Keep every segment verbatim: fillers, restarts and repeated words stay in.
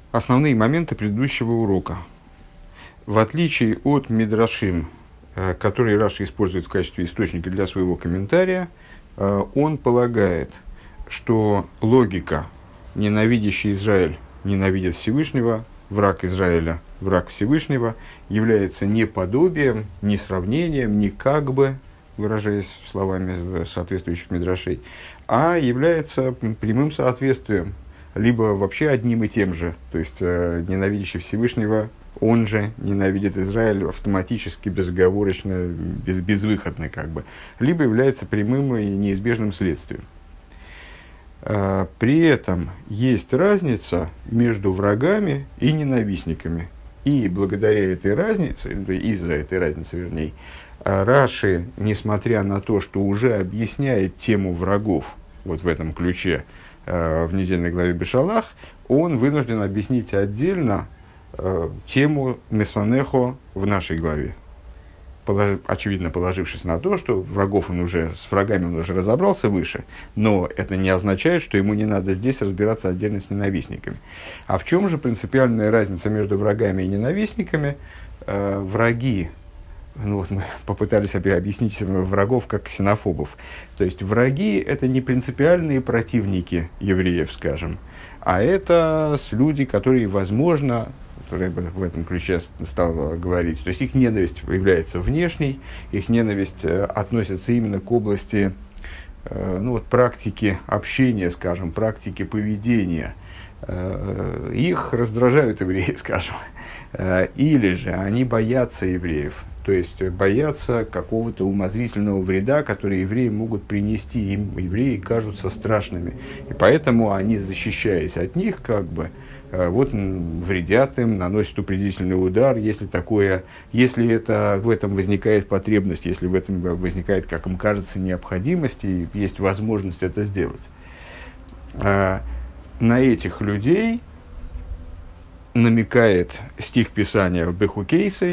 Основные моменты предыдущего урока. В отличие от Мидрашим, э, которые Раши использует в качестве источника для своего комментария, э, он полагает, что логика «ненавидящий Израиль ненавидит Всевышнего», враг Израиля, враг Всевышнего, является не подобием, не сравнением, не как бы, выражаясь словами соответствующих мидрашей, а является прямым соответствием, либо вообще одним и тем же. То есть, э, ненавидящий Всевышнего, он же ненавидит Израиль автоматически, безоговорочно, без, безвыходно, как бы, либо является прямым и неизбежным следствием. Э, при этом есть разница между врагами и ненавистниками. И благодаря этой разнице, из-за этой разницы, вернее, Раши, несмотря на то, что уже объясняет тему врагов вот в этом ключе, в недельной главе Бешалах, он вынужден объяснить отдельно э, тему Месанехо в нашей главе. Полож... Очевидно, положившись на то, что врагов он уже, с врагами он уже разобрался выше, но это не означает, что ему не надо здесь разбираться отдельно с ненавистниками. А в чем же принципиальная разница между врагами и ненавистниками? Э, враги, ну вот мы попытались объяснить врагов как ксенофобов. То есть враги – это не принципиальные противники евреев, скажем, а это люди, которые, возможно, которые в этом ключе стал говорить, то есть их ненависть является внешней, их ненависть относится именно к области ну, вот, практики общения, скажем, практики поведения. Их раздражают евреи, скажем, или же они боятся евреев. То есть боятся какого-то умозрительного вреда, который евреи могут принести. Им евреи кажутся страшными. И поэтому они, защищаясь от них, как бы, вот, вредят им, наносят упредительный удар, если, такое, если это, в этом возникает потребность, если в этом возникает, как им кажется, необходимость, и есть возможность это сделать. А на этих людей намекает стих Писания в Бехукейсей,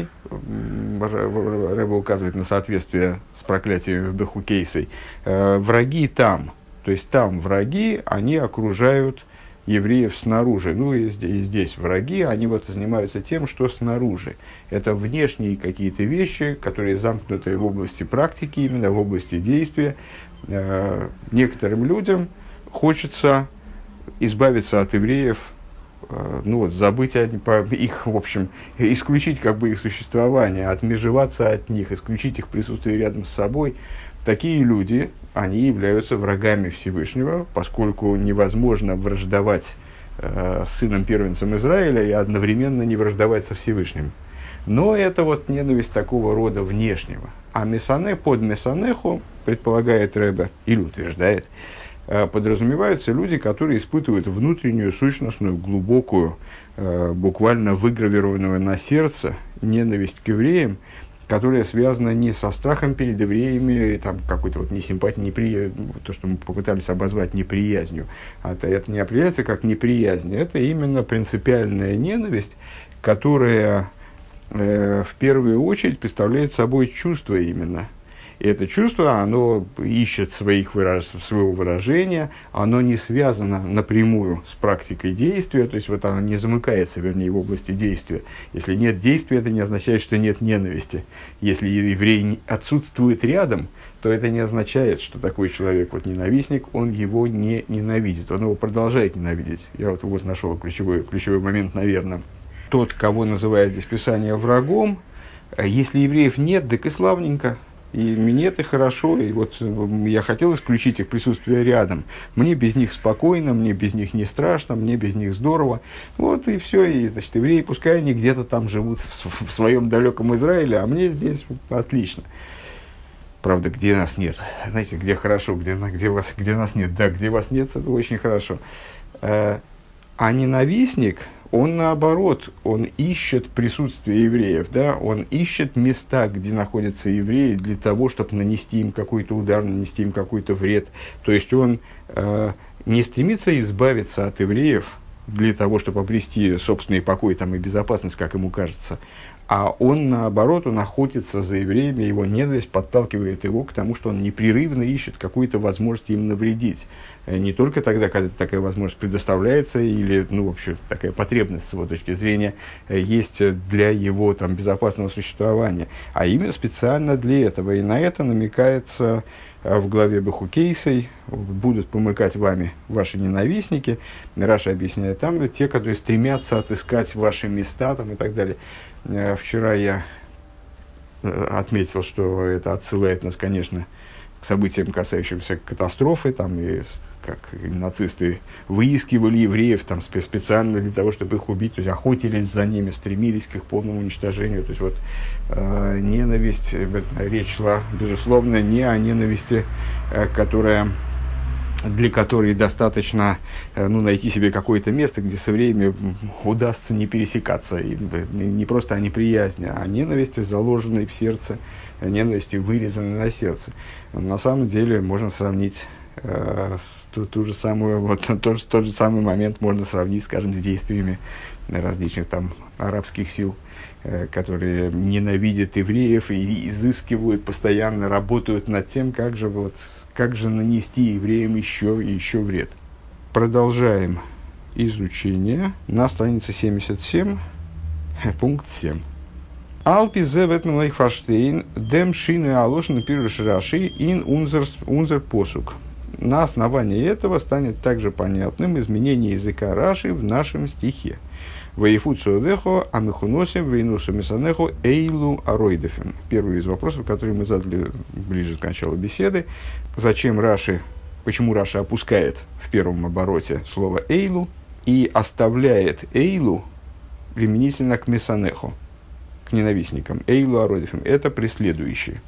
Рэбе указывает на соответствие с проклятием в Бехукейсей, э, враги там, то есть там враги, они окружают евреев снаружи, ну и здесь, и здесь враги, они вот занимаются тем, что снаружи. Это внешние какие-то вещи, которые замкнуты в области практики, именно в области действия. Э, некоторым людям хочется избавиться от евреев, ну вот, забыть о, по, их, в общем, исключить как бы их существование, отмежеваться от них, исключить их присутствие рядом с собой. Такие люди, они являются врагами Всевышнего, поскольку невозможно враждовать э, с сыном первенцем Израиля и одновременно не враждовать со Всевышним. Но это вот ненависть такого рода внешнего. А месане под месанеху, предполагает Рэбе, или утверждает, подразумеваются люди, которые испытывают внутреннюю, сущностную, глубокую, буквально выгравированную на сердце ненависть к евреям, которая связана не со страхом перед евреями, там какой-то вот несимпатией, неприя... то, что мы попытались обозвать неприязнью. А это не определяется как неприязнь, это именно принципиальная ненависть, которая э, в первую очередь представляет собой чувство именно. И это чувство, оно ищет своих выраж... своего выражения, оно не связано напрямую с практикой действия, то есть вот оно не замыкается, вернее, в области действия. Если нет действия, это не означает, что нет ненависти. Если еврей отсутствует рядом, то это не означает, что такой человек, вот ненавистник, он его не ненавидит, он его продолжает ненавидеть. Я вот, вот нашел ключевой, ключевой момент, наверное. Тот, кого называет здесь Писание врагом, если евреев нет, так и славненько. И мне это хорошо, и вот я хотел исключить их присутствие рядом. Мне без них спокойно, мне без них не страшно, мне без них здорово. Вот и все. И, значит, евреи, пускай они где-то там живут в, в своем далеком Израиле, а мне здесь отлично. Правда, где нас нет? Знаете, где хорошо, где, где, вас, где нас нет? Да, где вас нет, это очень хорошо. А ненавистник, он наоборот, он ищет присутствие евреев, да? Он ищет места, где находятся евреи, для того, чтобы нанести им какой-то удар, нанести им какой-то вред. То есть он э, не стремится избавиться от евреев, для того, чтобы обрести собственный покой там, и безопасность, как ему кажется. А он, наоборот, он охотится за евреями, его ненависть подталкивает его к тому, что он непрерывно ищет какую-то возможность им навредить. Не только тогда, когда такая возможность предоставляется, или, ну, в общем, такая потребность с его точки зрения есть для его там, безопасного существования, а именно специально для этого. И на это намекается в главе Бехукейсей: будут помыкать вами ваши ненавистники. Раша объясняет там, те, которые стремятся отыскать ваши места там, и так далее. Вчера я отметил, что это отсылает нас, конечно, к событиям, касающимся катастрофы, там, и как нацисты выискивали евреев там, специально для того, чтобы их убить, то есть охотились за ними, стремились к их полному уничтожению. То есть вот э, ненависть, речь шла, безусловно, не о ненависти, э, которая... для которой достаточно ну, найти себе какое-то место, где со временем удастся не пересекаться. И не просто о неприязни, а о ненависти, заложенной в сердце, ненависти, вырезанной на сердце. На самом деле можно сравнить э, с, ту, ту же самую, вот, тот, тот же самый момент можно сравнить, скажем, с действиями различных там арабских сил, э, которые ненавидят евреев и изыскивают, постоянно работают над тем, как же вот как же нанести евреям еще и еще вред. Продолжаем изучение на странице семьдесят семь, пункт семь. Алпи зе ветмен фаштейн дем шины алошин пируш раши ин унзер посук. На основании этого станет также понятным изменение языка Раши в нашем стихе. Ваифуцу вехо амихуносим вейнусу мисанеху эйлу аройдефим. Первый из вопросов, который мы задали ближе к началу беседы. Зачем Раши, почему Раши опускает в первом обороте слово эйлу и оставляет эйлу применительно к мисанеху, к ненавистникам. Эйлу аройдефим. Это преследующие.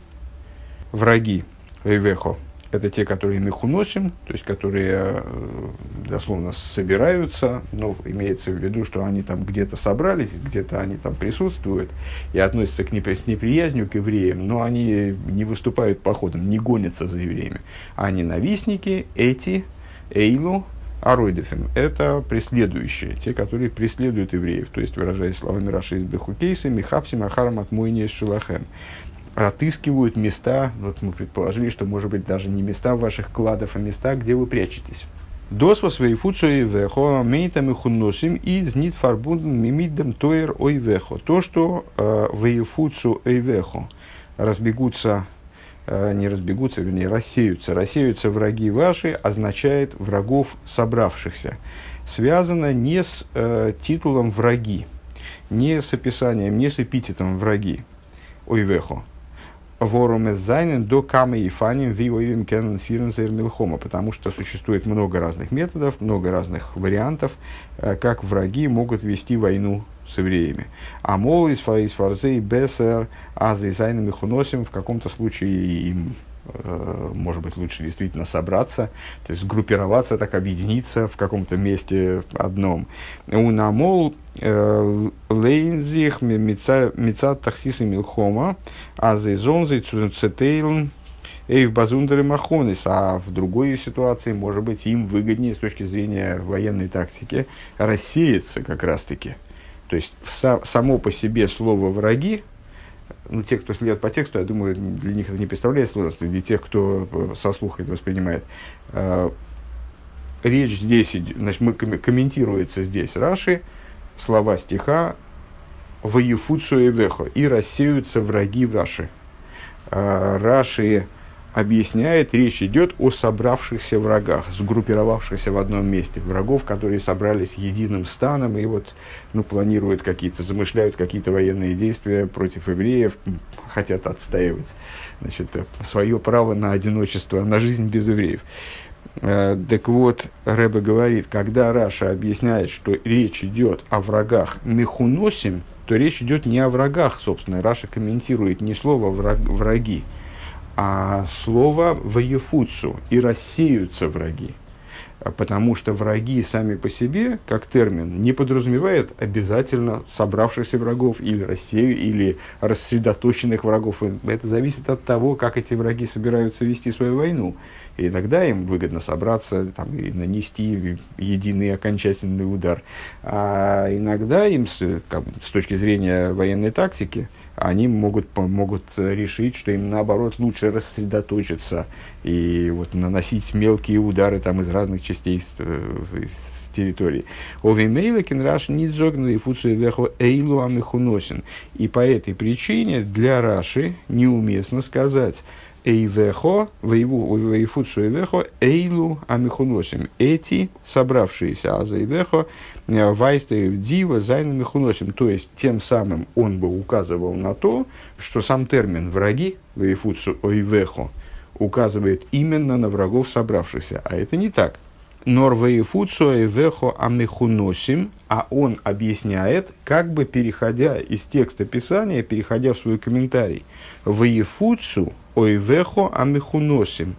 Враги эйвехо. Это те, которые мехуносим, то есть которые дословно собираются, но имеется в виду, что они там где-то собрались, где-то они там присутствуют и относятся к непри- с неприязнью к евреям, но они не выступают походом, не гонятся за евреями. А ненавистники, эти, эйлу, аройдефим, это преследующие, те, которые преследуют евреев, то есть, выражаясь словами Раши из Бехукейса, михапсим ахарам отмойни из шилахем. Отыскивают места, вот мы предположили, что, может быть, даже не места ваших кладов, а места, где вы прячетесь. Досва своей фуцуи вехо, мейтам и хунносим, из нит фарбунден мимиддем тоер ой вехо. То, что вейфуцу ой вехо разбегутся, э, не разбегутся, вернее, рассеются, рассеются враги ваши, означает врагов собравшихся. Связано не с э, титулом враги, не с описанием, не с эпитетом враги. Ой вехо. Ворум зайнен до камы и фаним виоивим кеннен фирнзер милхома, потому что существует много разных методов, много разных вариантов, как враги могут вести войну с евреями. А мол из фарзей бесер азы зайнен михуносим, в каком-то случае им может быть лучше действительно собраться, то есть сгруппироваться, так объединиться в каком-то месте одном. Унамол лейнзих мецат таксисы милхома, а зейзонзей цуцетейлн эйв базундеры махонис. А в другой ситуации, может быть, им выгоднее с точки зрения военной тактики рассеяться как раз-таки. То есть само по себе слово «враги», ну, те, кто следует по тексту, я думаю, для них это не представляет сложности, для тех, кто со слуха это воспринимает. Э, речь здесь, значит, мы комментируется здесь Раши, слова стиха «Ваефуцу эвехо» и «рассеются враги ваши». Э, Раши объясняет, речь идет о собравшихся врагах, сгруппировавшихся в одном месте, врагов, которые собрались единым станом и вот, ну, планируют какие-то, замышляют какие-то военные действия против евреев, хотят отстаивать, значит, свое право на одиночество, на жизнь без евреев. Э, так вот, Ребе говорит, когда Раша объясняет, что речь идет о врагах мехуносим, то речь идет не о врагах, собственно. Раша комментирует не слово враг, «враги», а слово «воефуцу» и рассеются враги. Потому что враги сами по себе, как термин, не подразумевает обязательно собравшихся врагов или рассею, или рассредоточенных врагов. Это зависит от того, как эти враги собираются вести свою войну. И иногда им выгодно собраться там, и нанести единый окончательный удар. А иногда им, с, как, с точки зрения военной тактики, они могут, могут решить, что им, наоборот, лучше рассредоточиться и вот, наносить мелкие удары там, из разных частей с, с территории. И по этой причине для Раши неуместно сказать «Эйвехо, вейфуцу эйвехо, эйлу амихуносим». Эти собравшиеся, а за эйвехо, вайстеев дива зайна михуносим. То есть, тем самым он бы указывал на то, что сам термин «враги», вейфуцу эйвехо, указывает именно на врагов собравшихся. А это не так. Нор вейфуцу эйвехо амихуносим, а он объясняет, как бы переходя из текста Писания, переходя в свой комментарий. Вейфуцу ойвехо амихуносим,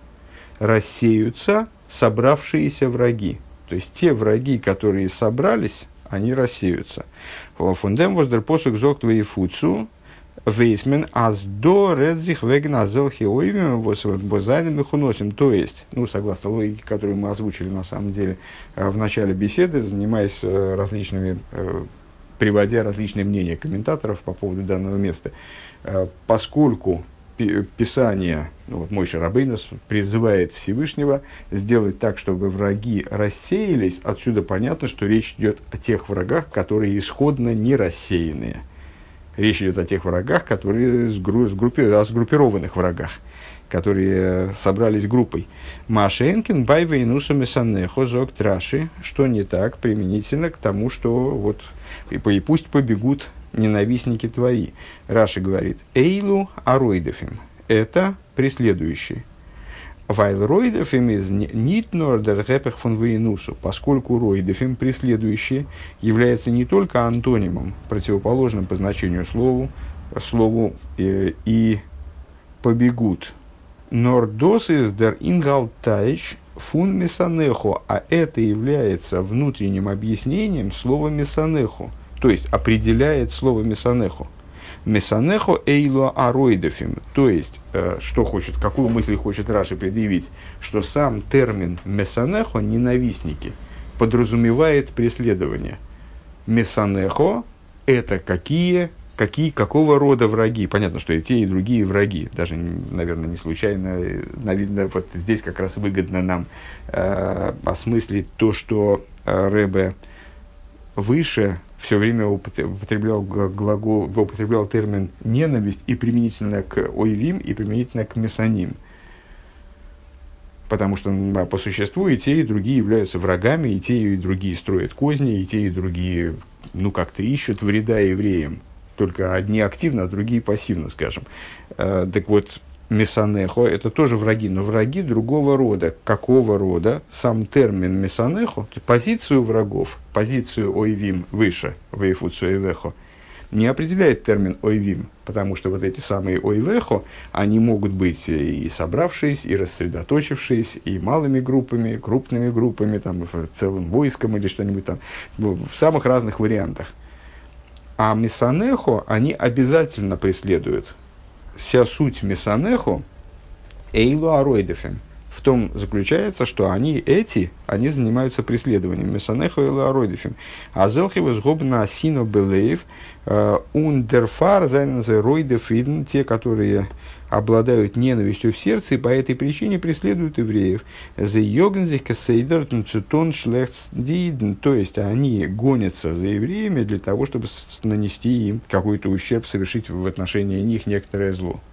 рассеются собравшиеся враги. То есть, те враги, которые собрались, они рассеются. Фундем воздер посук зогт вейфуцу, вейсмен аз до редзих веген азелхи ойвим возайным михуносим. То есть, ну, согласно логике, которую мы озвучили на самом деле в начале беседы, занимаясь различными, приводя различные мнения комментаторов по поводу данного места, поскольку Писание, ну, вот Мойше Рабейну призывает Всевышнего сделать так, чтобы враги рассеялись. Отсюда понятно, что речь идет о тех врагах, которые исходно не рассеянные. Речь идет о тех врагах, которые сгру- сгруппи- о сгруппированных врагах, которые собрались группой. Машенкин байве инуса месанехо зок траши, что не так применительно к тому, что вот и, и пусть побегут ненавистники твои. Раши говорит, эйлу аройдефим, это преследующие. Вайл ройдефим из нитнордер гэпэх фон вейнусу, поскольку ройдефим, преследующие, является не только антонимом, противоположным по значению слову, слову э, и побегут. Нордос из дер ингалтайч фун месанехо, а это является внутренним объяснением слова месанехо. То есть, определяет слово «месанехо». «Месанехо эйло ароидофим». То есть, э, что хочет, какую мысль хочет Раши предъявить? Что сам термин «месанехо», ненавистники, подразумевает преследование. «Месанехо» – это какие, какие, какого рода враги? Понятно, что и те, и другие враги. Даже, наверное, не случайно. Наверное, вот здесь как раз выгодно нам э, осмыслить то, что э, Ребе выше все время употреблял глагол, употреблял термин «ненависть» и применительно к ойвим, и применительно к месаним. Потому что по существу и те, и другие являются врагами, и те, и другие строят козни, и те, и другие, ну, как-то ищут вреда евреям. Только одни активно, а другие пассивно, скажем. Э, так вот, месанехо – это тоже враги, но враги другого рода. Какого рода? Сам термин месанехо, позицию врагов, позицию ойвим выше, вейфуцу эйвехо, не определяет термин ойвим, потому что вот эти самые ойвехо, они могут быть и собравшись, и рассредоточившись, и малыми группами, крупными группами, там, целым войском или что-нибудь там, в самых разных вариантах. А месанехо они обязательно преследуют. Вся суть месанехо эйлу аройдефем в том заключается, что они эти, они занимаются преследованием. Месанехо эйлу аройдефем. А зелхивы сгобна асино белеев ундерфар зайнзе ройдефидн, те, которые обладают ненавистью в сердце и по этой причине преследуют евреев. За йогензих касейдер цутон шлехтдидн, то есть они гонятся за евреями для того, чтобы нанести им какой-то ущерб, совершить в отношении них некоторое зло.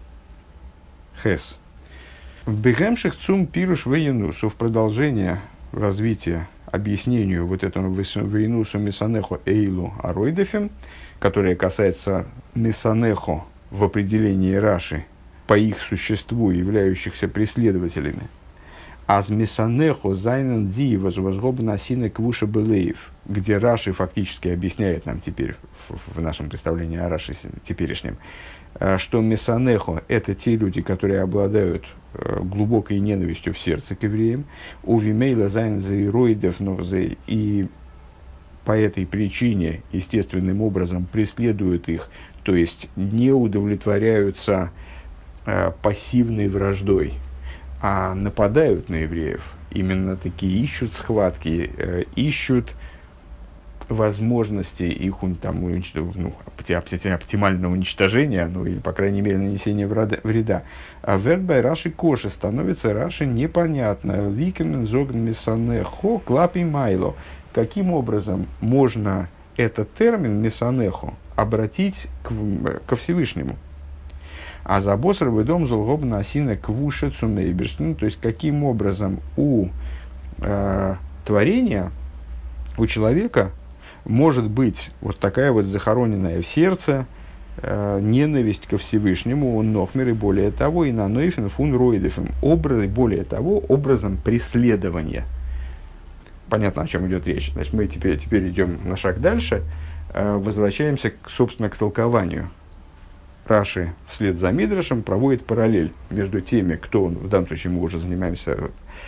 Хес. В бегемших цум пируш вейнусу, в продолжение развития, объяснению вот этому вейнусу месанехо эйлу аройдефем, которое касается месанехо в определении Раши, по их существу являющихся преследователями. Аз месанехо зайнен ди возгобна асина квуша белеев, где Раши фактически объясняет нам теперь, в, в нашем представлении о Раши теперешнем, что месанехо – это те люди, которые обладают глубокой ненавистью в сердце к евреям, у вимейла зайн заироидов, и по этой причине естественным образом преследуют их, то есть не удовлетворяются пассивной враждой, а нападают на евреев. Именно такие ищут схватки, э, ищут возможности их там, унич... ну, оптимального уничтожения, ну или, по крайней мере, нанесения вреда. А вербай Раши Коши становится Раши непонятно. Викен зогн мисанехо клапи майло. Каким образом можно этот термин мисанехо обратить к, ко Всевышнему? А за босровый дом золгоб насина квуша цунейберштин, то есть каким образом у э, творения, у человека может быть вот такая вот захороненная в сердце э, ненависть ко Всевышнему, он нохмер, и более того, и на нойфен фун ройдефен, образ, более того, образом преследования. Понятно, о чем идет речь. Значит, мы теперь, теперь идем на шаг дальше, э, возвращаемся, к, собственно, к толкованию. Раши вслед за Мидрашем проводит параллель между теми, кто, в данном случае мы уже занимаемся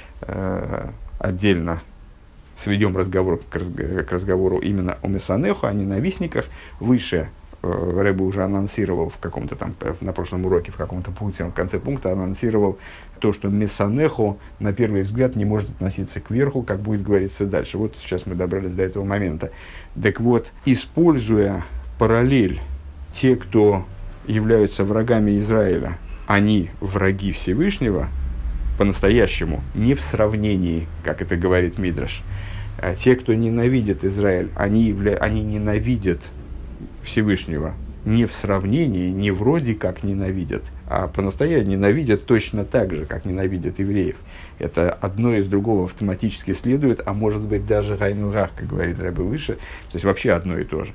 э, отдельно, сведем разговор к, разг- к разговору именно о Месанеху, о ненавистниках. Выше э, Рэбе уже анонсировал в каком-то там, на прошлом уроке, в каком-то пункте, в конце пункта анонсировал то, что Месанеху на первый взгляд не может относиться к верху, как будет говориться дальше. Вот сейчас мы добрались до этого момента. Так вот, используя параллель, те, кто являются врагами Израиля, они враги Всевышнего по-настоящему, не в сравнении, как это говорит Мидраш. А те, кто ненавидит Израиль, они, явля... они ненавидят Всевышнего не в сравнении, не вроде как ненавидят, а по-настоящему ненавидят точно так же, как ненавидят евреев. Это одно из другого автоматически следует, а может быть даже гайнурах, как говорит Рэбе выше, то есть вообще одно и то же.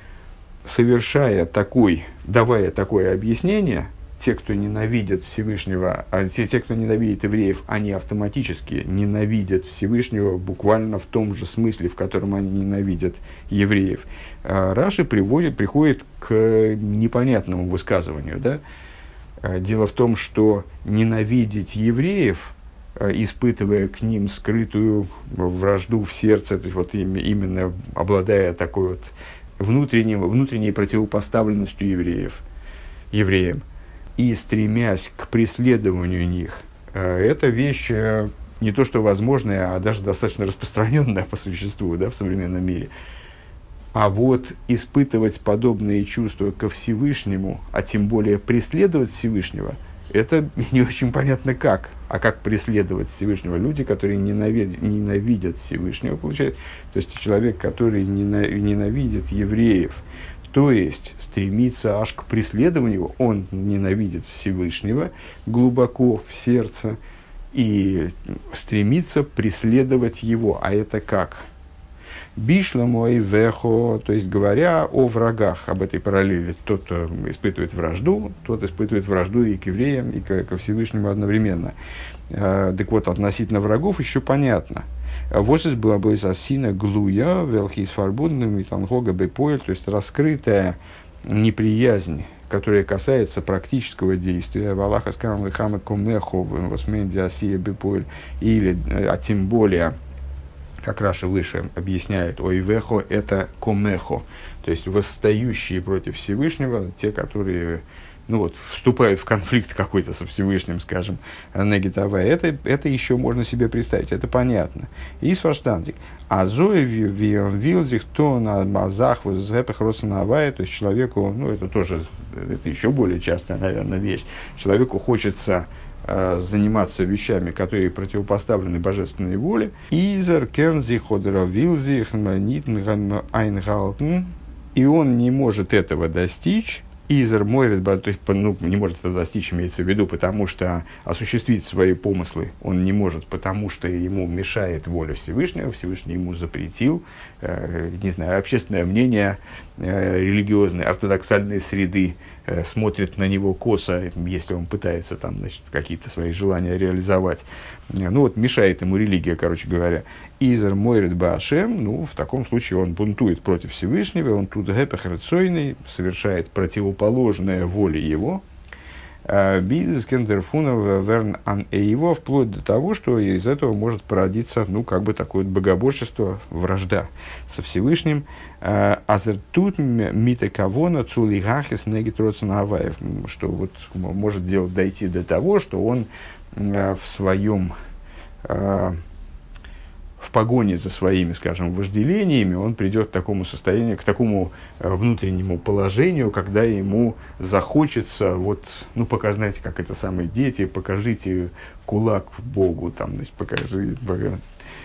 Совершая такой, давая такое объяснение, те, кто ненавидят Всевышнего, а те, те, кто ненавидит евреев, они автоматически ненавидят Всевышнего буквально в том же смысле, в котором они ненавидят евреев. А Раши приводит, приходит к непонятному высказыванию. Да? Дело в том, что ненавидеть евреев, испытывая к ним скрытую вражду в сердце, то есть вот именно обладая такой вот внутренним, внутренней противопоставленностью евреев, евреям, и стремясь к преследованию них, это вещь не то что возможная, а даже достаточно распространенная по существу, да, в современном мире. А вот испытывать подобные чувства ко Всевышнему, а тем более преследовать Всевышнего, это не очень понятно как. А как преследовать Всевышнего? Люди, которые ненавидят, ненавидят Всевышнего, получается. То есть человек, который ненавидит евреев, то есть стремится аж к преследованию, он ненавидит Всевышнего глубоко в сердце и стремится преследовать его. А это как? Бишла мой вехо, то есть говоря о врагах, об этой параллели. Тот, кто испытывает вражду, тот испытывает вражду и к евреям, и к, ко Всевышнему одновременно. А, так вот, относительно врагов еще понятно. Восис была бы сина глуя, велхис фарбунным, и танхога бепоэль, то есть раскрытая неприязнь, которая касается практического действия. Валаха скам хама комехо, восьмин диасия бепоэль, или, а тем более, как Раши выше объясняет, ойвехо – это комехо, то есть восстающие против Всевышнего, те, которые ну вот, вступают в конфликт какой-то со Всевышним, скажем, негитавая, это, это еще можно себе представить, это понятно. И сваштандик. А зои вилзих то на мазах возэпэх росанавая, то есть человеку, ну это тоже, это еще более частая, наверное, вещь, человеку хочется заниматься вещами, которые противопоставлены божественной воле. Изер кензи ходера вилзих нитнган айнгалтен, и он не может этого достичь. Изер мойрет, то есть ну, не может это достичь, имеется в виду, потому что осуществить свои помыслы он не может, потому что ему мешает воля Всевышнего, Всевышний ему запретил, э, не знаю, общественное мнение, э, религиозные, ортодоксальные среды э, смотрят на него косо, если он пытается там, значит, какие-то свои желания реализовать. Э, ну вот мешает ему религия, короче говоря. Изер мойрет баашем, ну в таком случае он бунтует против Всевышнего, он тут гэпэхрацойный, совершает противоположное воле его, бизнес кендерфунов верн ан эйво, вплоть до того, что из этого может породиться, ну, как бы такое вот богоборчество, вражда со Всевышним. Азертут митекавона цулигахис негитроцен аваев, что вот может дело дойти до того, что он э, в своем, э, в погоне за своими, скажем, вожделениями, он придет к такому состоянию, к такому э, внутреннему положению, когда ему захочется, вот, ну, пока, знаете, как это самые дети, покажите кулак Богу, там, значит, покажи, покажи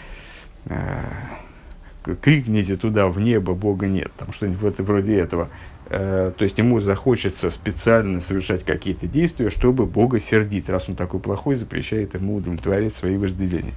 э, крикните туда, в небо, Бога нет, там что-нибудь вроде этого. Э, то есть ему захочется специально совершать какие-то действия, чтобы Бога сердить. Раз он такой плохой, запрещает ему удовлетворять свои вожделения.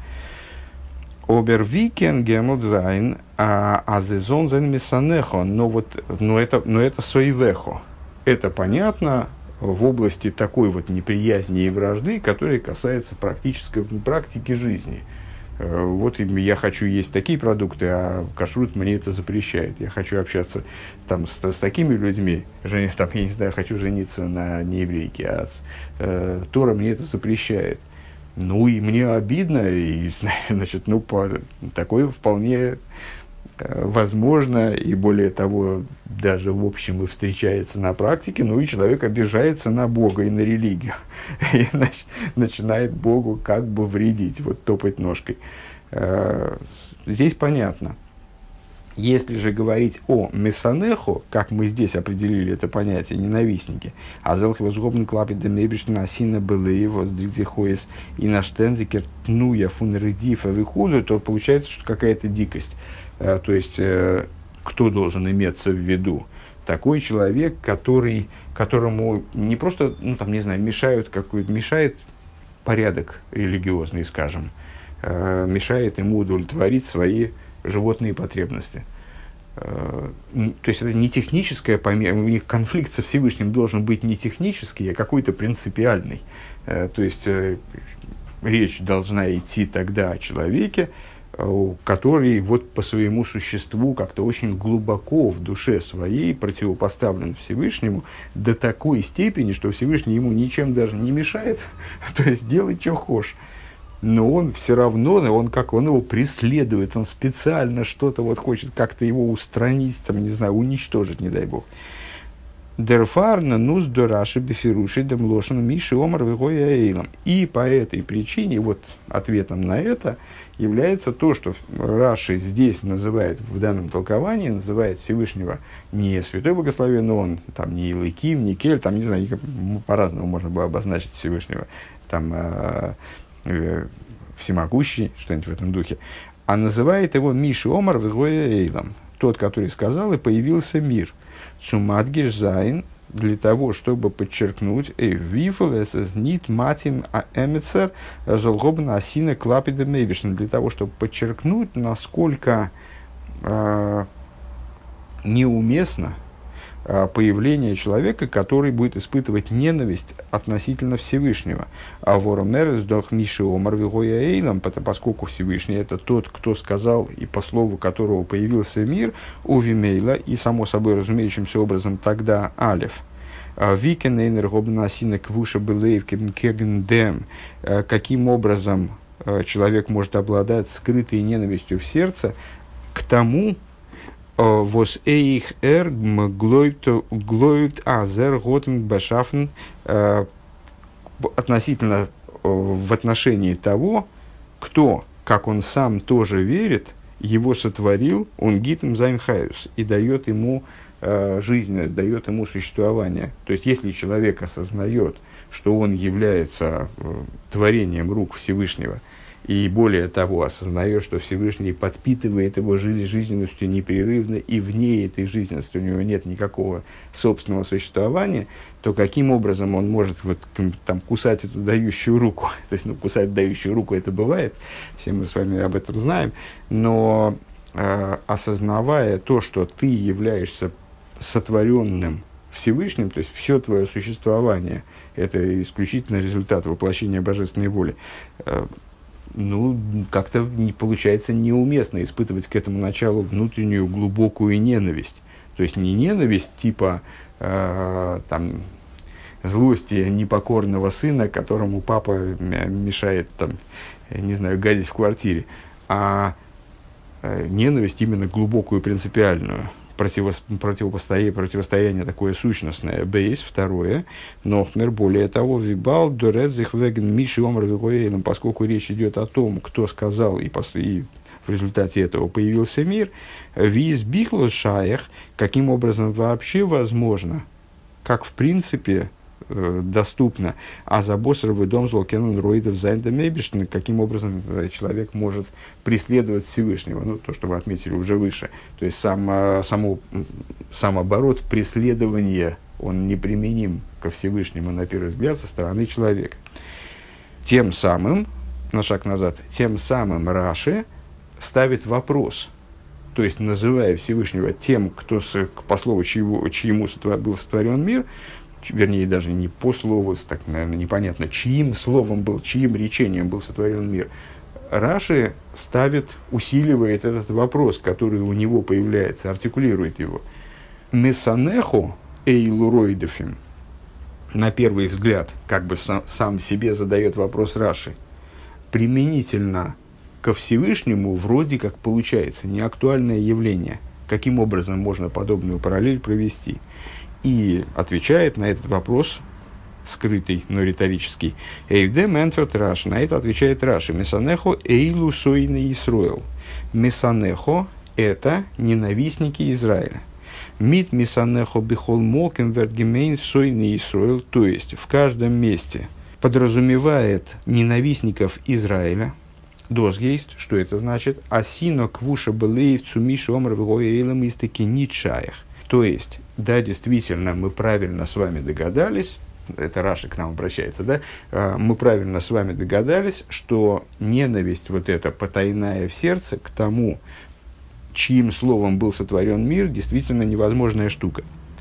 Обервикен гемодзайн азезон зен мисанехо. Но вот, но это, но это соивехо. Это понятно в области такой вот неприязни и вражды, которая касается практической практики жизни. Вот я хочу есть такие продукты, а кашрут мне это запрещает. Я хочу общаться там, с, с такими людьми, жени, там, я не знаю, хочу жениться на нееврейке, а с, э, Тора мне это запрещает. Ну и мне обидно, и, значит, ну, по, такое вполне э, возможно, и более того, даже в общем и встречается на практике, ну и человек обижается на Бога и на религию, и значит, начинает Богу как бы вредить, вот топать ножкой. Э, здесь понятно. Если же говорить о месанеху, как мы здесь определили это понятие, ненавистники, а зелхвозгобн клапит демебишн асина былые вот дригзихоис и на штензикер тнуя фун редифа выходу, то получается, что какая-то дикость. А, то есть, э, кто должен иметься в виду? Такой человек, который, которому не просто, ну там, не знаю, мешают какой-то, мешает порядок религиозный, скажем, э, мешает ему удовлетворить свои животные потребности. То есть это не техническая помеха, у них конфликт со Всевышним должен быть не технический, а какой-то принципиальный. То есть речь должна идти тогда о человеке, который вот по своему существу как-то очень глубоко в душе своей противопоставлен Всевышнему до такой степени, что Всевышний ему ничем даже не мешает, то есть делай, что хочешь. Но он все равно, он как он его преследует, он специально что-то вот хочет как-то его устранить, там, не знаю, уничтожить, не дай бог. Дерфарна нус дораши бефируши демлошен миши омар вегоя эйлам. И по этой причине, вот ответом на это, является то, что Раши здесь называет, в данном толковании, называет Всевышнего не Святой Благословен, но он там не Илыким, не Кель, там, не знаю, по-разному можно было обозначить Всевышнего, там, всемогущий, что-нибудь в этом духе, а называет его Миши Омар Вегоя Эйлам, тот, который сказал, и появился мир. Цумадгиш Зайн, для того, чтобы подчеркнуть, нит матим эмецер золгобна асина клапида мейвишн, для того, чтобы подчеркнуть, насколько э, неуместно появление человека, который будет испытывать ненависть относительно Всевышнего. А воромерес дох миши омар вигоя эйлам, поскольку Всевышний это тот, кто сказал, и по слову которого появился мир, увимейла, и само собой разумеющимся образом тогда алеф. Викен эйнер гобнасина квуша былеев кегндем, каким образом человек может обладать скрытой ненавистью в сердце к тому, вос эйх эр глоит азер готен башафн, относительно в отношении того, кто, как он сам тоже верит, его сотворил, он гитем зайнхайус, и дает ему э, жизненность, дает ему существование. То есть, если человек осознает, что он является э, творением рук Всевышнего, и более того, осознает, что Всевышний подпитывает его жизнь, жизненностью непрерывно, и вне этой жизненности у него нет никакого собственного существования, то каким образом он может вот, там, кусать эту дающую руку? То есть, ну, кусать дающую руку это бывает, все мы с вами об этом знаем, но э, осознавая то, что ты являешься сотворенным Всевышним, то есть все твое существование – это исключительно результат воплощения божественной воли, э, ну, как-то не, получается неуместно испытывать к этому началу внутреннюю глубокую ненависть. То есть не ненависть типа э, там, злости непокорного сына, которому папа мешает, там, не знаю, гадить в квартире, а э, ненависть именно глубокую, принципиальную противос, противопостояние, противостояние такое сущностное. Бейс, второе. Нохмер, более того, вибал, дорезих, веген, миши, омр, вегоэлем, поскольку речь идет о том, кто сказал, и, пос, и в результате этого появился мир, виз бихлос шаях, каким образом вообще возможно, как в принципе э, доступно, а за боссеровый дом злокенон роидов зайндамебишн, каким образом человек может преследовать Всевышнего, ну, то, что вы отметили уже выше. То есть сам, само, сам оборот преследования, он неприменим ко Всевышнему, на первый взгляд, со стороны человека. Тем самым, на шаг назад, тем самым Раши ставит вопрос, то есть называя Всевышнего тем, кто с, по слову чьему, чьему сотвор, был сотворен мир, вернее, даже не по слову, так, наверное, непонятно, чьим словом был, чьим речением был сотворен мир, Раши ставит, усиливает этот вопрос, который у него появляется, артикулирует его. Месанеху эйлуроидофим, на первый взгляд, как бы сам, сам себе задает вопрос Раши, применительно ко Всевышнему вроде как получается неактуальное явление. Каким образом можно подобную параллель провести? И отвечает на этот вопрос, скрытый, но риторический, Эйвдем энферт Раш. На это отвечает Раши. Месанехо эйлу сойны Исроэл. Месанехо – это ненавистники Израиля. Мит месанехо бихол мокем вергемейн сойны Исроэл. То есть, в каждом месте подразумевает ненавистников Израиля. Доз есть, что это значит? Асино квуша белеев цумиши омр вегоэйлам истаки нитшаях. То есть, да, действительно, мы правильно с вами догадались, это Раши к нам обращается, да, мы правильно с вами догадались, что ненависть вот эта потайная в сердце к тому, чьим словом был сотворен мир, действительно невозможная штука.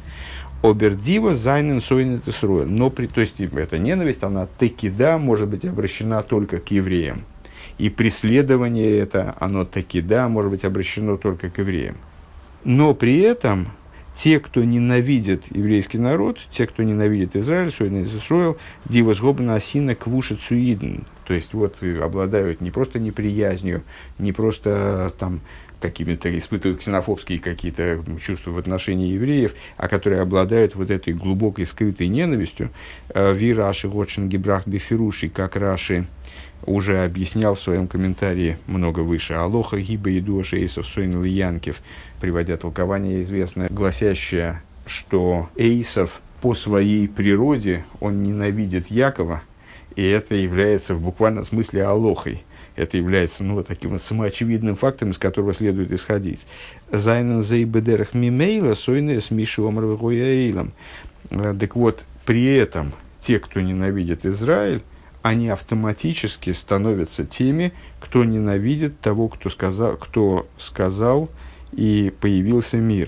Обердива зайнен сойнет Исроэль. Но, при, то есть, эта ненависть, она таки да, может быть обращена только к евреям. И преследование это, оно таки да, может быть обращено только к евреям. Но при этом те, кто ненавидит еврейский народ, те, кто ненавидит Израиль, сойнет Исроэль, дива сгобна асина квушет суидн. То есть, вот, обладают не просто неприязнью, не просто там какими-то, испытывают ксенофобские какие-то чувства в отношении евреев, а которые обладают вот этой глубокой скрытой ненавистью. Ви Раши Готшин Гибрах Бефируши, как Раши уже объяснял в своем комментарии много выше. Алоха гиба еду шейсов сойн лиянкев, приводя толкование известное, гласящее, что Эйсов по своей природе, он ненавидит Якова, и это является в буквальном смысле алохой. Это является, ну, таким вот самоочевидным фактом, из которого следует исходить. Зайнен зейбедерах мимейла сойне с миши омрвегояэйлом. Так вот, при этом те, кто ненавидит Израиль, они автоматически становятся теми, кто ненавидит того, кто сказал, кто сказал и появился мир.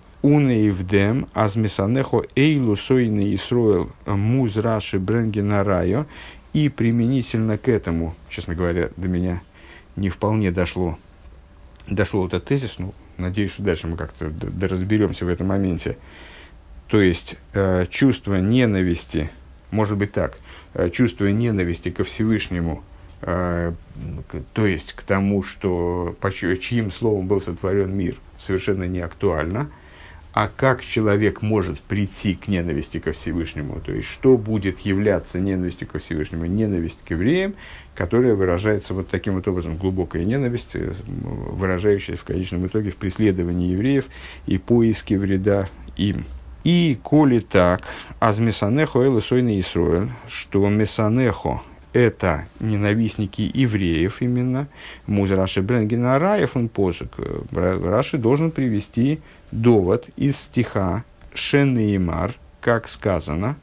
Унеивдем азмисанехо эйлу сойне Исроэл муз раши бренгенарайо. И применительно к этому, честно говоря, до меня не вполне дошло, дошел этот тезис, ну, надеюсь, что дальше мы как-то доразберемся в этом моменте. То есть, э, чувство ненависти, может быть так, э, чувство ненависти ко Всевышнему, э, то есть к тому, что, по чьим словом был сотворен мир, совершенно не актуально. А как человек может прийти к ненависти ко Всевышнему? То есть, что будет являться ненавистью ко Всевышнему? Ненависть к евреям, которая выражается вот таким вот образом, глубокая ненависть, выражающаяся в конечном итоге в преследовании евреев и поиске вреда им. И коли так, аз месанехо элэ сойны Исроэль, что месанехо – это ненавистники евреев именно, муз Раши Бренгена Раев, он посук, Раши должен привести довод из стиха Шенеймар, как сказано,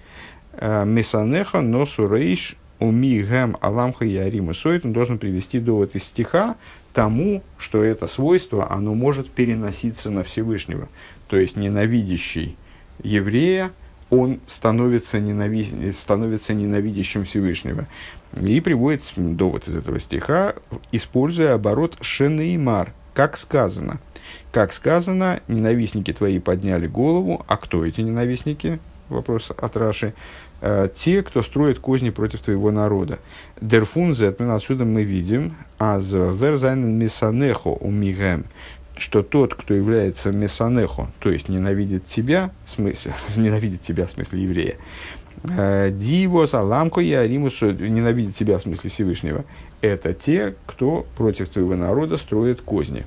Месанеха носу рейш уми гэм аламха ярима сойт. Он должен привести довод из стиха тому, что это свойство, оно может переноситься на Всевышнего. То есть, ненавидящий еврея, он становится, ненавис... становится ненавидящим Всевышнего. И приводит довод из этого стиха, используя оборот «шенеймар», как сказано. Как сказано, ненавистники твои подняли голову. А кто эти ненавистники? Вопрос от Раши. Э, те, кто строит козни против твоего народа. Дерфунзе, отсюда мы видим, аз верзайнен мисанехо умигем. что тот, кто является месанехо, то есть ненавидит тебя, в смысле, ненавидит тебя, в смысле еврея, дивос, аламко и аримус, ненавидит тебя, в смысле Всевышнего, это те, кто против твоего народа строит козни.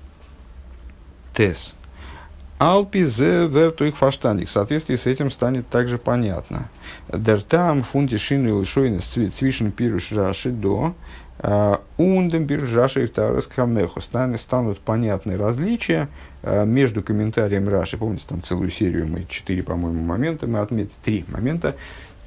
Тес. Алпи зе вертуих фаштандик. В соответствии с этим станет также понятно. Дертам фунти шину и лишойнес цвишен пируш раши до ундем биржаши и второс камеху. Станут понятны различия между комментарием Раши. Помните, там целую серию, мы четыре, по-моему, момента, мы отметили три момента.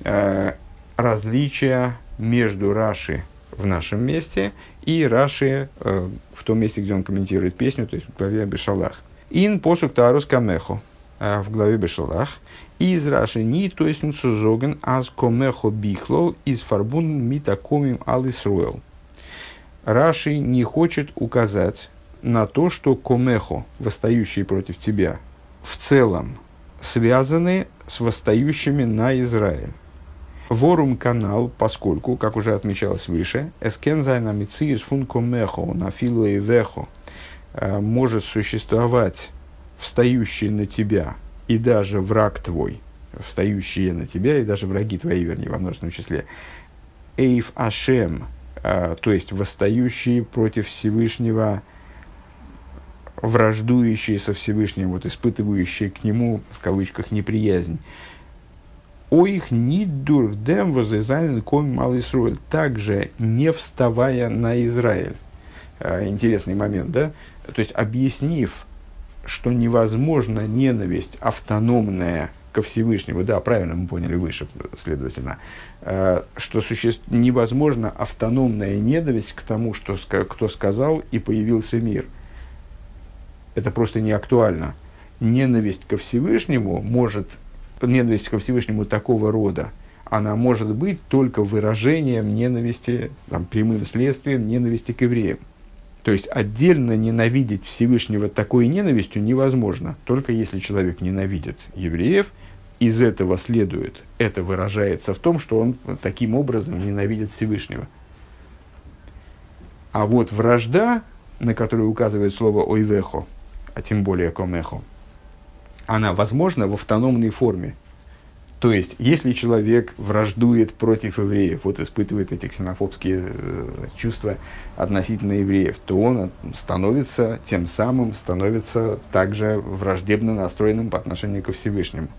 Различия между Раши в нашем месте и Раши в том месте, где он комментирует песню, то есть в главе Бешалах. Ин посук таарус камехо в главе Бешалах. Из Раши ни, то есть мцузоген аз комехо бихлол из фарбун митакомим ал Исруэл. Раши не хочет указать на то, что комехо, восстающие против тебя, в целом связаны с восстающими на Израиль. Ворум канал, поскольку, как уже отмечалось выше, эскен зайна мициюс фун комехо на филу и вехо, может существовать встающий на тебя и даже враг твой, встающие на тебя и даже враги твои, вернее, во множественном числе, эйф ашем, то есть восстающие против Всевышнего, враждующие со Всевышним, вот, испытывающие к нему, в кавычках, неприязнь. О их нидурдем возызален ком мал Исруэль, также не вставая на Израиль. Интересный момент, да? То есть, объяснив, что невозможна ненависть автономная ко Всевышнему, да, правильно мы поняли выше, следовательно, что суще... невозможна автономная ненависть к тому, что, кто сказал и появился мир. Это просто не актуально. Ненависть ко Всевышнему может, ненависть ко Всевышнему такого рода, она может быть только выражением ненависти, там, прямым следствием ненависти к евреям. То есть, отдельно ненавидеть Всевышнего такой ненавистью невозможно. Только если человек ненавидит евреев, из этого следует, это выражается в том, что он таким образом ненавидит Всевышнего. А вот вражда, на которую указывает слово «ойвехо», а тем более «комехо», она возможна в автономной форме. То есть, если человек враждует против евреев, вот испытывает эти ксенофобские э, чувства относительно евреев, то он становится, тем самым становится также враждебно настроенным по отношению ко Всевышнему.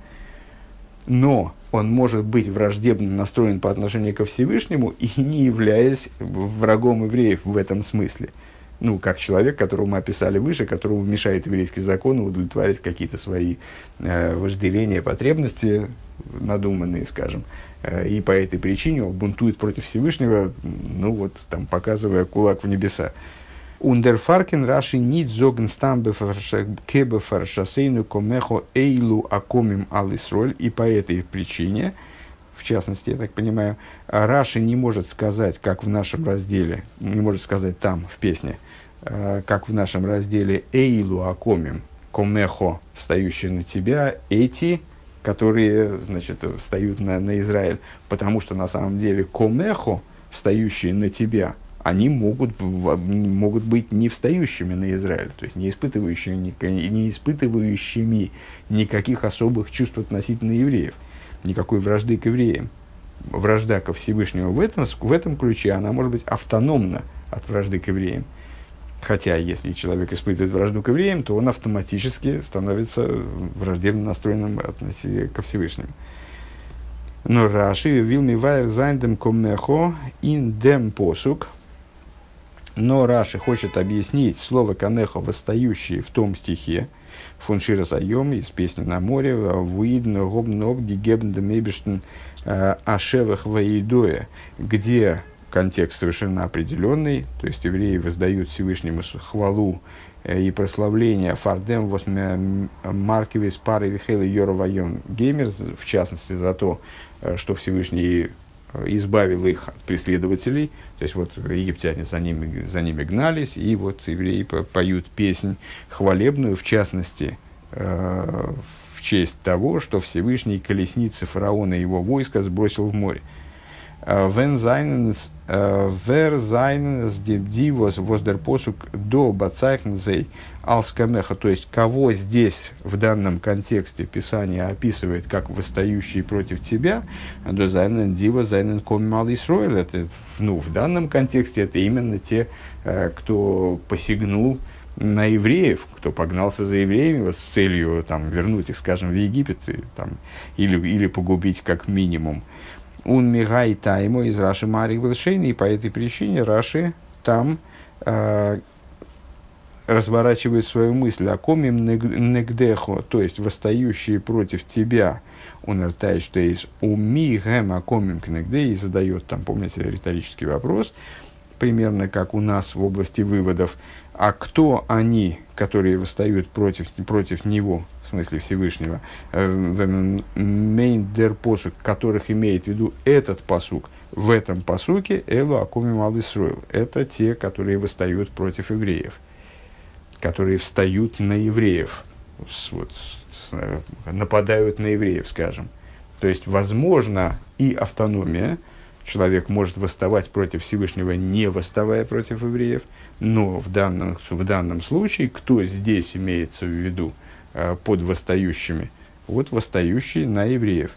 Но он может быть враждебно настроен по отношению ко Всевышнему и не являясь врагом евреев в этом смысле. Ну, как человек, которого мы описали выше, которому мешает еврейский закон удовлетворять какие-то свои э, вожделения, потребности, надуманные, скажем. Э, и по этой причине он бунтует против Всевышнего, ну вот, там, показывая кулак в небеса. Ундерфаркен раши нит зоген стамбе кебе фаршасейну комехо эйлу акомим ал Исроль. И по этой причине, в частности, я так понимаю, Раши не может сказать, как в нашем разделе, не может сказать там, в песне, как в нашем разделе «Эйлу акомим», «Комехо», встающие на тебя, эти, которые, значит, встают на, на Израиль, потому что на самом деле «Комехо», встающие на тебя, они могут, могут быть не встающими на Израиль, то есть не испытывающими, не испытывающими никаких особых чувств относительно евреев, никакой вражды к евреям. Вражда ко Всевышнему в этом, в этом ключе, она может быть автономна от вражды к евреям. Хотя, если человек испытывает вражду к евреям, то он автоматически становится враждебно настроенным ко Всевышнему. Но Раши вилми вайр зайндем комехо ин дем посук. Но Раши хочет объяснить слово «камехо», восстающее в том стихе, фуншира заем из песни на море, вуидно гобноб гигебн демебештен ашевах ваидоя, где контекст совершенно определенный, то есть евреи воздают Всевышнему хвалу и прославление фардем восьме маркивис пары вихейла йоровайон геймер, в частности за то, что Всевышний избавил их от преследователей, то есть вот египтяне за ними, за ними гнались, и вот евреи поют песнь хвалебную, в частности, э, в честь того, что Всевышний колесницы фараона и его войска сбросил в море. Вен зайненс вер зайненс дивос воздер посук до бацайхнзей алскамеха, то есть кого здесь в данном контексте Писание описывает как восстающий против тебя, до зайнен дива зайнен коммал Исроэль, это, ну, в данном контексте это именно те, кто посягнул на евреев, кто погнался за евреями вот, с целью там, вернуть их, скажем, в Египет и, там, или, или погубить как минимум. Он мигай таймо из Раши Марик Белшейни, и по этой причине Раши там э, разворачивает свою мысль о комим негдехо, то есть восстающие против тебя. Он ртает, что есть уми гэм о комим кнегдей, и задает там, помните, риторический вопрос, примерно как у нас в области выводов. А кто они, которые восстают против, против него, в смысле Всевышнего, мейндер посук, которых имеет в виду этот посук, в этом посуке элу акоми мал Исроэл. Это те, которые восстают против евреев, которые встают на евреев, с, вот, с, нападают на евреев, скажем. То есть, возможно, и автономия. Человек может восставать против Всевышнего, не восставая против евреев. Но в данном, в данном случае, кто здесь имеется в виду э, под восстающими? Вот восстающие на евреев.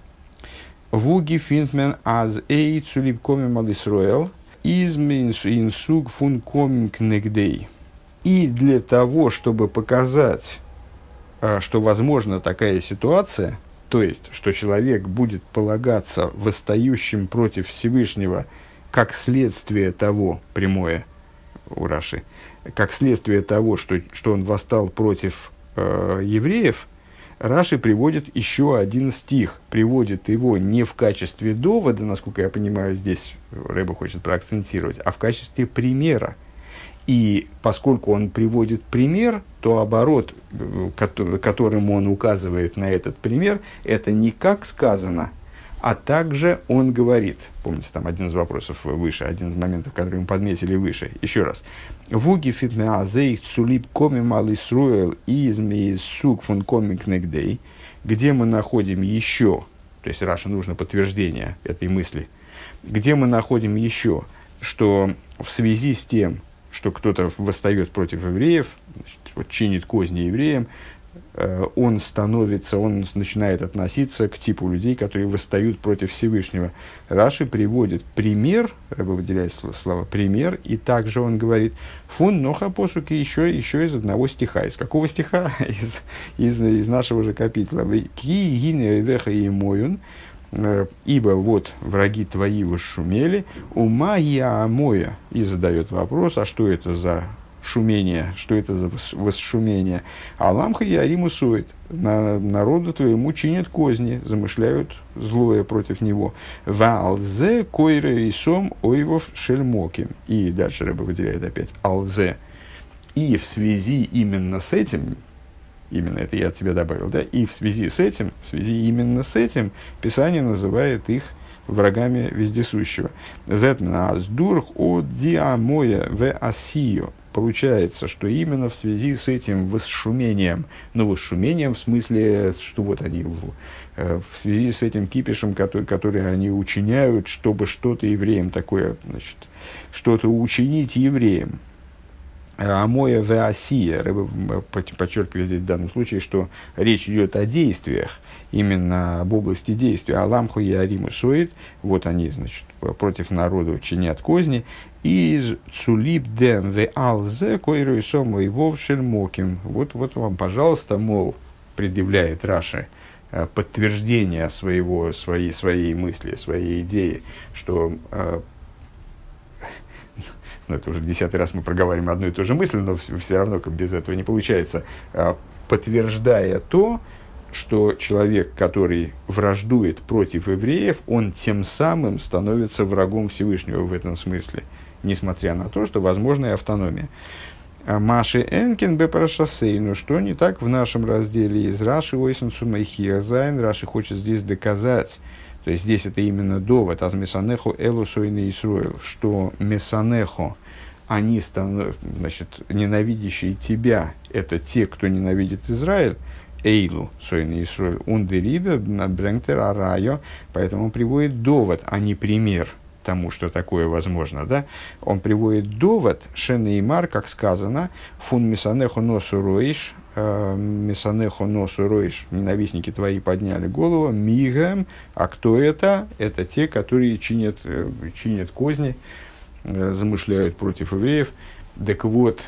Вуги финтмен аз эй цулиб комим ал Исроэл из инсуг фун комим кнегдей. И для того, чтобы показать, э, что возможна такая ситуация, то есть, что человек будет полагаться восстающим против Всевышнего как следствие того, прямое, у Раши, как следствие того, что, что он восстал против э, евреев, Раши приводит еще один стих, приводит его не в качестве довода, насколько я понимаю, здесь Рэбе хочет проакцентировать, а в качестве примера. И поскольку он приводит пример, то оборот, которым он указывает на этот пример, это не как сказано, а также он говорит. Помните, там один из вопросов выше, один из моментов, которые мы подметили выше. Еще раз. «Вуги фитмеа зейх цулип коми мал Исруэл изми сук фун коми кнегдей», где мы находим еще, то есть Раши нужно подтверждение этой мысли, где мы находим еще, что в связи с тем, что кто-то восстает против евреев, значит, вот, чинит козни евреям, э, он становится, он начинает относиться к типу людей, которые восстают против Всевышнего. Раши приводит пример, Рэбе выделяет слово «пример», и также он говорит «фун ноха посуки» еще, еще из одного стиха. Из какого стиха? из, из, из нашего же капитла. «Ки гине веха и моюн», ибо вот враги твои восшумели, ума я амоя, и задает вопрос, а что это за шумение, что это за восшумение? Аламха яриму сует, на народу твоему чинят козни, замышляют злое против него. Валзе койре и сом ойвов шельмоким. И дальше Рэбе выделяет опять алзе. И в связи именно с этим, именно это я от себя добавил, да, и в связи с этим, в связи именно с этим, Писание называет их врагами вездесущего. Зетмена аздурх от диамоя в асио. Получается, что именно в связи с этим восшумением, ну, восшумением в смысле, что вот они, в, в связи с этим кипишем, который, который они учиняют, чтобы что-то евреям такое, значит, что-то учинить евреям. Амоя в Асия, подчеркивает здесь в данном случае, что речь идет о действиях, именно об области действия. Аламху и Ариму Соид, вот они, значит, против народа чинят козни. Из Цулип Дем в Алзе Койру и Сому и Вов Шельмоким. Вот, вот вам, пожалуйста, мол, предъявляет Раши подтверждение своего, своей, своей мысли, своей идеи, что ну, это уже десятый раз мы проговариваем одну и ту же мысль, но все равно как без этого не получается, подтверждая то, что человек, который враждует против евреев, он тем самым становится врагом Всевышнего в этом смысле, несмотря на то, что возможна и автономия. Маши Энкин Бепарашасей, но что не так в нашем разделе из Раши Ойсен Сумайхиазайн, Раши хочет здесь доказать, то есть здесь это именно довод, аз месанехо элу сойны Исруэл, что месанехо, они станов, значит, ненавидящие тебя, это те, кто ненавидит Израиль, эйлу сойны Исруэл, ундерида брэнгтер арайо, поэтому он приводит довод, а не пример. тому, что такое возможно, да, он приводит довод Шенеймар, как сказано, фун мисанеху носу роиш, мисанеху носу роиш, ненавистники твои подняли голову, мигам, а кто это? Это те, которые чинят, чинят козни, замышляют против евреев. Так вот,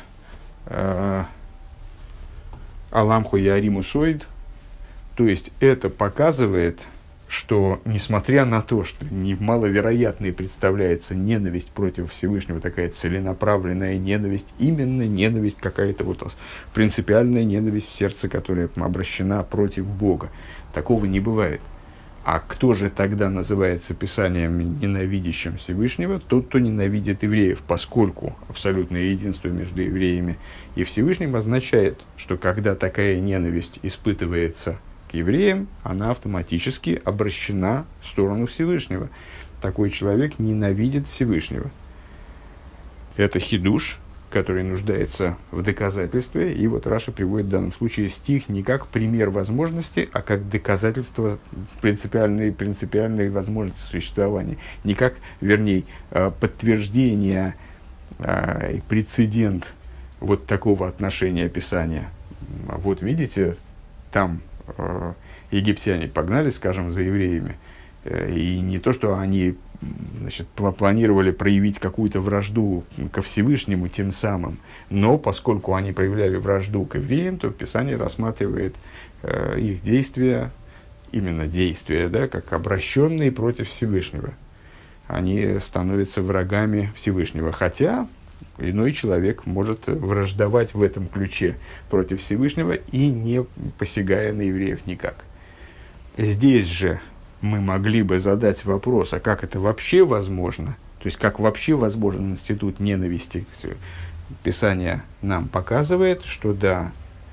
Аламху Яриму Сойд, то есть это показывает, что, несмотря на то, что маловероятной представляется ненависть против Всевышнего, такая целенаправленная ненависть, именно ненависть, какая-то вот принципиальная ненависть в сердце, которая обращена против Бога. Такого не бывает. А кто же тогда называется Писанием ненавидящим Всевышнего? Тот, кто ненавидит евреев, поскольку абсолютное единство между евреями и Всевышним означает, что когда такая ненависть испытывается евреям, она автоматически обращена в сторону Всевышнего. Такой человек ненавидит Всевышнего. Это хидуш, который нуждается в доказательстве. И вот Раша приводит в данном случае стих не как пример возможности, а как доказательство принципиальной, принципиальной возможности существования. Не как, вернее, подтверждение и прецедент вот такого отношения Писания. Вот видите, там египтяне погнали, скажем, за евреями, и не то, что они, значит, планировали проявить какую-то вражду ко Всевышнему тем самым, но поскольку они проявляли вражду к евреям, то Писание рассматривает э, их действия, именно действия, да, как обращенные против Всевышнего. Они становятся врагами Всевышнего, хотя иной человек может враждовать в этом ключе против Всевышнего и не посягая на евреев никак. Здесь же мы могли бы задать вопрос, а как это вообще возможно? То есть, как вообще возможен институт ненависти? Писание нам показывает, что да,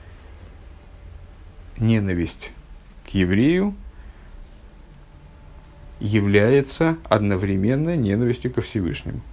ненависть к еврею является одновременно ненавистью ко Всевышнему.